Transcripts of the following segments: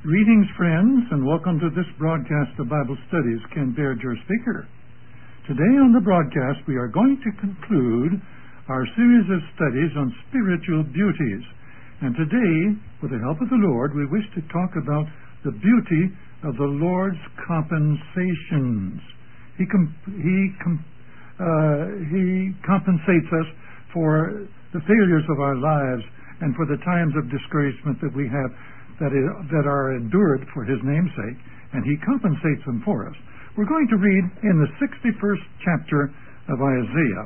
Greetings, friends, and welcome to this broadcast of Bible Studies. Ken Baird, your speaker. Today on the broadcast, we are going to conclude our series of studies on spiritual beauties. And today, with the help of the Lord, we wish to talk about the beauty of the Lord's compensations. He compensates us for the failures of our lives and for the times of discouragement that we have that are endured for His name's sake, and He compensates them for us. We're going to read in the 61st chapter of Isaiah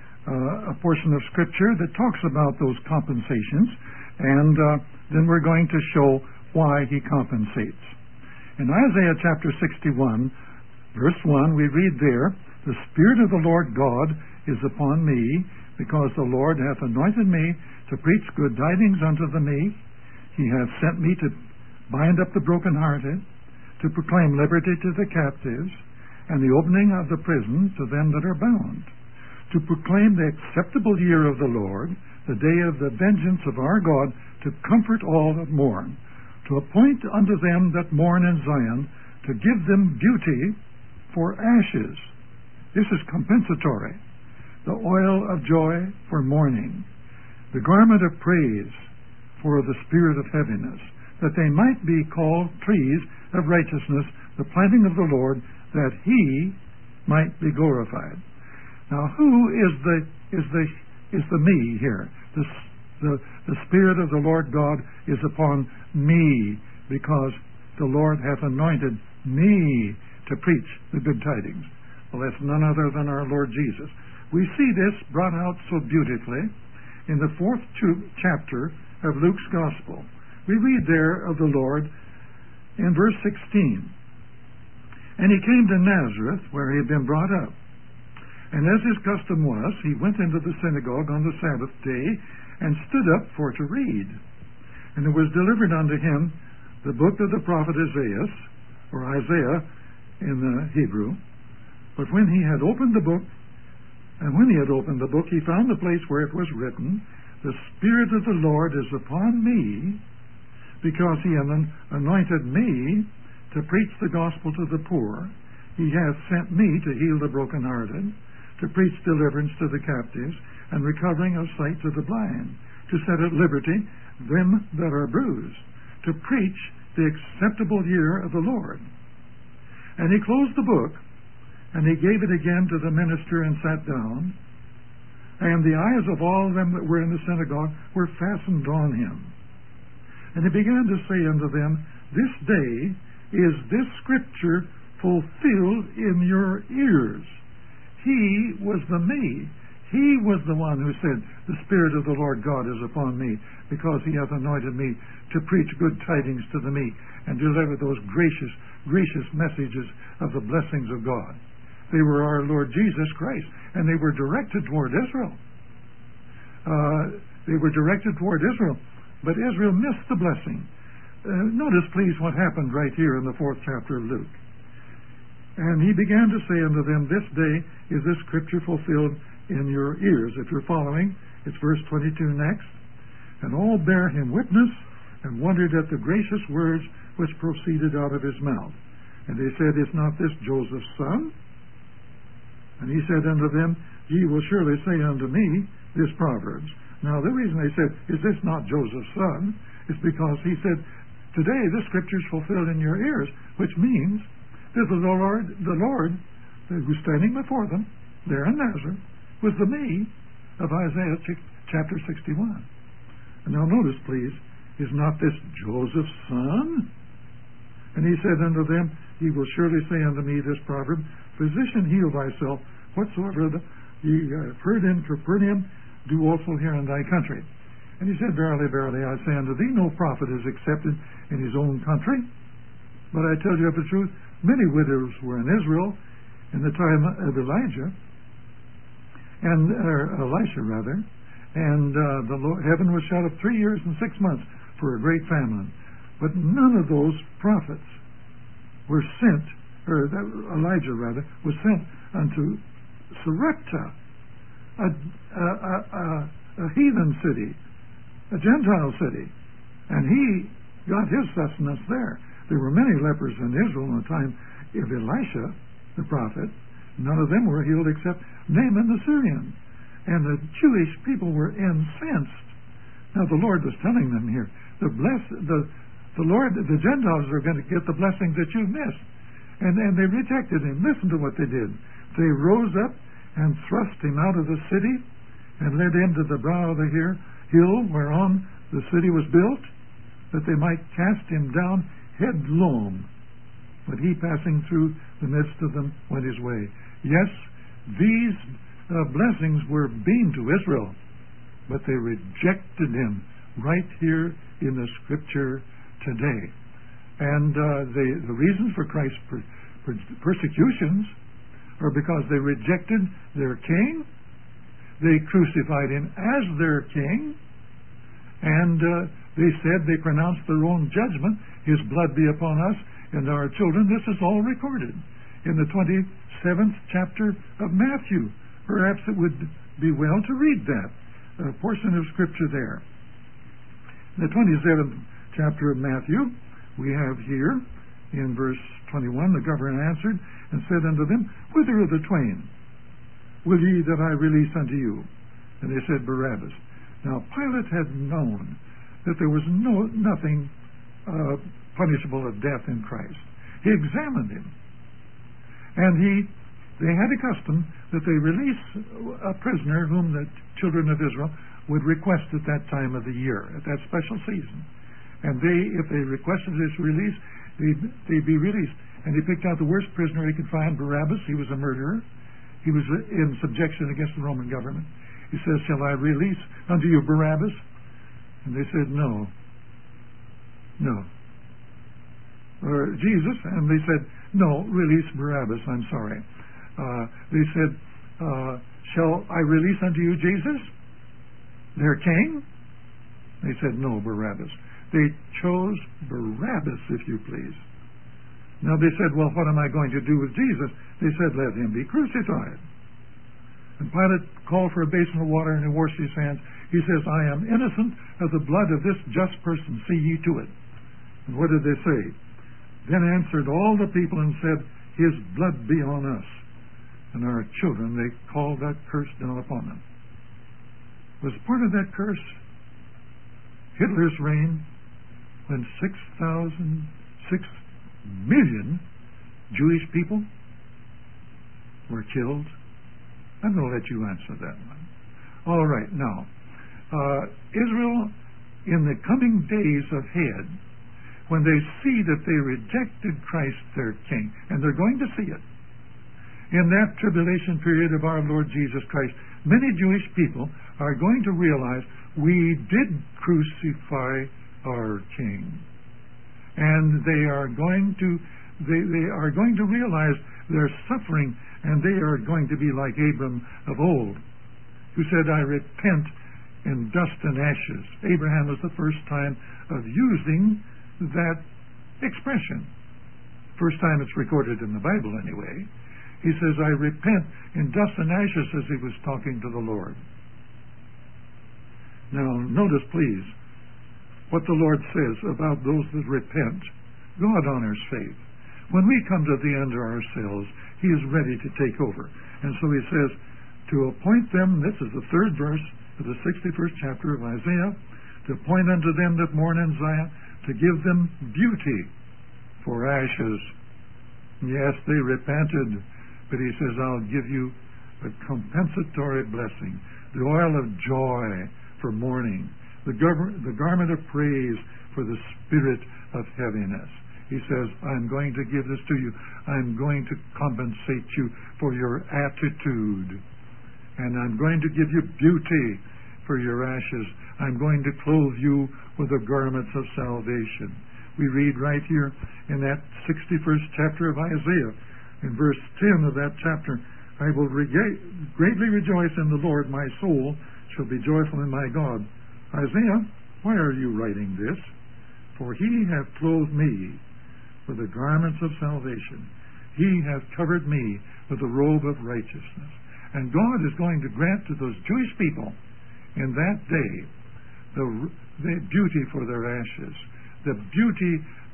a portion of Scripture that talks about those compensations, and then we're going to show why He compensates. In Isaiah chapter 61, verse 1, we read there, "The Spirit of the Lord God is upon me, because the Lord hath anointed me to preach good tidings unto the meek. He hath sent me to bind up the brokenhearted, to proclaim liberty to the captives, and the opening of the prison to them that are bound, to proclaim the acceptable year of the Lord, the day of the vengeance of our God, to comfort all that mourn, to appoint unto them that mourn in Zion, to give them beauty for ashes." This is compensatory. "The oil of joy for mourning, the garment of praise for the spirit of heaviness, that they might be called trees of righteousness, the planting of the Lord, that He might be glorified." Now, who is the me here? The Spirit of the Lord God is upon me, because the Lord hath anointed me to preach the good tidings. Well, that's none other than our Lord Jesus. We see this brought out so beautifully in the 4th chapter of Luke's Gospel. We read there of the Lord in verse 16. "And he came to Nazareth, where he had been brought up. And as his custom was, he went into the synagogue on the Sabbath day, and stood up for to read. And it was delivered unto him the book of the prophet Isaiah, or Isaiah in the Hebrew. But when he had opened the book, he found the place where it was written, The Spirit of the Lord is upon me, because he hath anointed me to preach the gospel to the poor. He hath sent me to heal the brokenhearted, to preach deliverance to the captives, and recovering of sight to the blind, to set at liberty them that are bruised, to preach the acceptable year of the Lord." And he closed the book, and he gave it again to the minister, and sat down. And the eyes of all them that were in the synagogue were fastened on him. And he began to say unto them, "This day is this scripture fulfilled in your ears." He was the me. He was the one who said, "The Spirit of the Lord God is upon me, because he hath anointed me to preach good tidings to the meek, and deliver those gracious messages of the blessings of God." They were our Lord Jesus Christ, and they were directed toward Israel. But Israel missed the blessing. Notice, please, what happened right here in the 4th chapter of Luke. "And he began to say unto them, This day is this scripture fulfilled in your ears." If you're following, it's verse 22 next. "And all bare him witness, and wondered at the gracious words which proceeded out of his mouth. And they said, Is not this Joseph's son? And he said unto them, Ye will surely say unto me this Proverbs." Now, the reason they said, "Is this not Joseph's son?" is because he said, "Today this scripture is fulfilled in your ears," which means that the Lord who's standing before them there in Nazareth was the me of Isaiah chapter 61. And now notice, please, "Is not this Joseph's son?" And he said unto them, Ye will surely say unto me this proverb, Physician, heal thyself. Whatsoever ye have heard in Capernaum, do also here in thy country. And he said, Verily, verily, I say unto thee, no prophet is accepted in his own country. But I tell you of the truth, many widows were in Israel in the time of Elijah, and Elisha rather, and heaven was shut up 3 years and 6 months for a great famine. But none of those prophets were sent, or Elijah rather, was sent unto Sarepta, a heathen city, a Gentile city. And he got his sustenance there. There were many lepers in Israel in the time of Elisha, the prophet. None of them were healed except Naaman the Syrian. And the Jewish people were incensed. Now the Lord was telling them here, the Gentiles are going to get the blessings that you've missed. And they rejected him. Listen to what they did. They rose up and thrust him out of the city and led him to the brow of the hill whereon the city was built, that they might cast him down headlong. But he, passing through the midst of them, went his way. Yes, these blessings were being to Israel, but they rejected him right here in the Scripture today. And the reasons for Christ's persecutions are because they rejected their king, they crucified him as their king, and they pronounced their own judgment, his blood be upon us and our children. This is all recorded in the 27th chapter of Matthew. Perhaps it would be well to read that portion of Scripture there. The 27th chapter of Matthew, we have here in verse 21, the governor answered and said unto them, Whither of the twain will ye that I release unto you? And they said, Barabbas. Now Pilate had known that there was nothing punishable of death in Christ. He examined him, and they had a custom that they release a prisoner whom the children of Israel would request at that time of the year, at that special season. And if they requested his release, they'd be released. And he picked out the worst prisoner he could find, Barabbas. He was a murderer. He was in subjection against the Roman government. He says, Shall I release unto you Barabbas? And they said, No. Or Jesus, and they said, No, release Barabbas, I'm sorry. They said, Shall I release unto you Jesus, their king? They said, No, Barabbas. They chose Barabbas, if you please. Now they said, Well, what am I going to do with Jesus? They said, Let him be crucified. And Pilate called for a basin of water, and he washed his hands. He says, I am innocent of the blood of this just person. See ye to it. And what did they say? Then answered all the people and said, His blood be on us and our children. They called that curse down upon them. Was part of that curse Hitler's reign, when 6 million Jewish people were killed? I'm going to let you answer that one. All right, now, Israel, in the coming days ahead, when they see that they rejected Christ their King, and they're going to see it, in that tribulation period of our Lord Jesus Christ, many Jewish people are going to realize we did crucify our King. And they are going to realize their suffering, and they are going to be like Abram of old, who said, I repent in dust and ashes. Abraham was the first time of using that expression. First time it's recorded in the Bible anyway. He says, I repent in dust and ashes, as he was talking to the Lord. Now, notice, please, what the Lord says about those that repent. God honors faith. When we come to the end of ourselves, He is ready to take over. And so He says, to appoint them, this is the 3rd verse of the 61st chapter of Isaiah, to appoint unto them that mourn in Zion, to give them beauty for ashes. Yes, they repented, but He says, I'll give you a compensatory blessing, the oil of joy for mourning, the garment of praise for the spirit of heaviness. He says, I'm going to give this to you. I'm going to compensate you for your attitude. And I'm going to give you beauty for your ashes. I'm going to clothe you with the garments of salvation. We read right here in that 61st chapter of Isaiah, in verse 10 of that chapter, I will greatly rejoice in the Lord. My soul shall be joyful in my God. Isaiah, why are you writing this? For He hath clothed me with the garments of salvation. He hath covered me with the robe of righteousness. And God is going to grant to those Jewish people in that day the beauty for their ashes, the beauty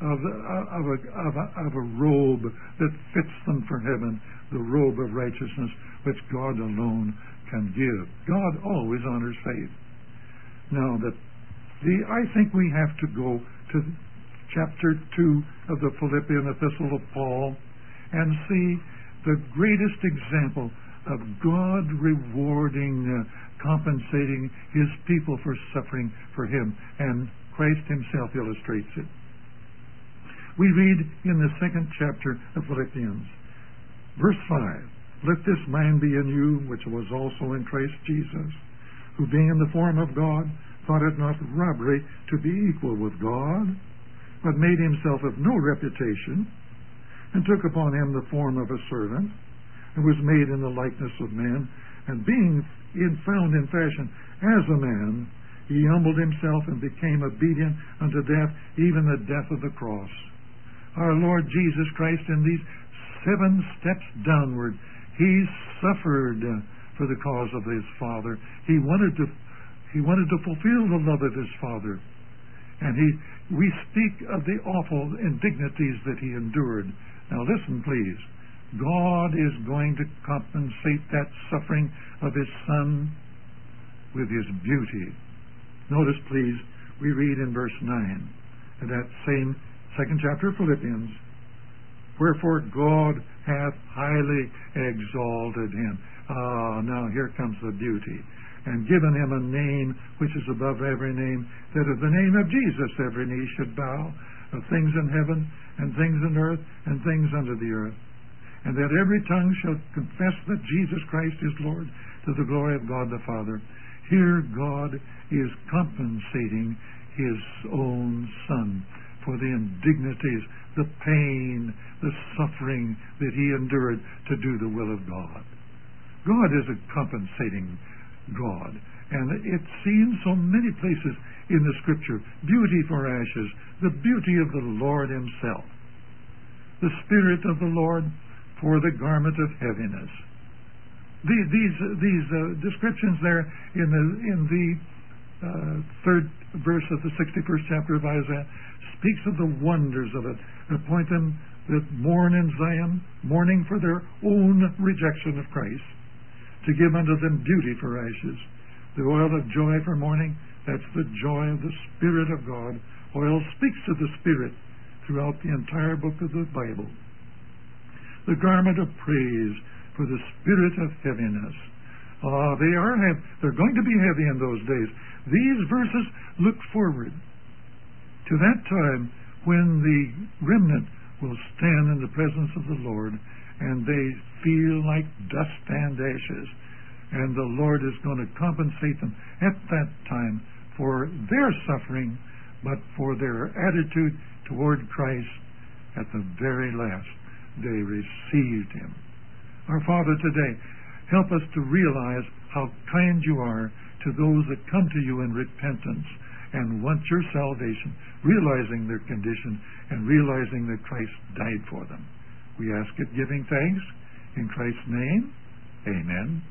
of a robe that fits them for heaven, the robe of righteousness which God alone can give. God always honors faith. Now, I think we have to go to chapter 2 of the Philippian epistle of Paul and see the greatest example of God rewarding, compensating His people for suffering for Him, and Christ Himself illustrates it. We read in the 2nd chapter of Philippians, verse 5, "Let this mind be in you, which was also in Christ Jesus, who being in the form of God, thought it not robbery to be equal with God, but made Himself of no reputation, and took upon Him the form of a servant, and was made in the likeness of men, and being found in fashion as a man, He humbled Himself and became obedient unto death, even the death of the cross." Our Lord Jesus Christ, in these 7 steps downward, He suffered for the cause of His Father. He wanted to fulfill the love of His Father. And we speak of the awful indignities that He endured. Now listen, please. God is going to compensate that suffering of His Son with His beauty. Notice, please, we read in verse 9 in that same 2nd chapter of Philippians, "Wherefore God hath highly exalted Him." Now here comes the beauty. "And given Him a name which is above every name, that at the name of Jesus every knee should bow, of things in heaven, and things in earth, and things under the earth. And that every tongue shall confess that Jesus Christ is Lord, to the glory of God the Father." Here God is compensating His own Son for the indignities, the pain, the suffering that He endured to do the will of God. God is a compensating God. And it's seen in so many places in the Scripture. Beauty for ashes, the beauty of the Lord Himself. The Spirit of the Lord for the garment of heaviness. These descriptions there in the 3rd verse of the 61st chapter of Isaiah speaks of the wonders of it. Appoint them that mourn in Zion, mourning for their own rejection of Christ, to give unto them beauty for ashes, the oil of joy for mourning. That's the joy of the Spirit of God. Oil speaks to the Spirit throughout the entire book of the Bible. The garment of praise for the spirit of heaviness. They're going to be heavy in those days. These verses look forward to that time when the remnant will stand in the presence of the Lord, and they feel like dust and ashes. And the Lord is going to compensate them at that time for their suffering, but for their attitude toward Christ at the very last. They received Him. Our Father, today, help us to realize how kind You are to those that come to You in repentance and want Your salvation, realizing their condition and realizing that Christ died for them. We ask it giving thanks in Christ's name. Amen.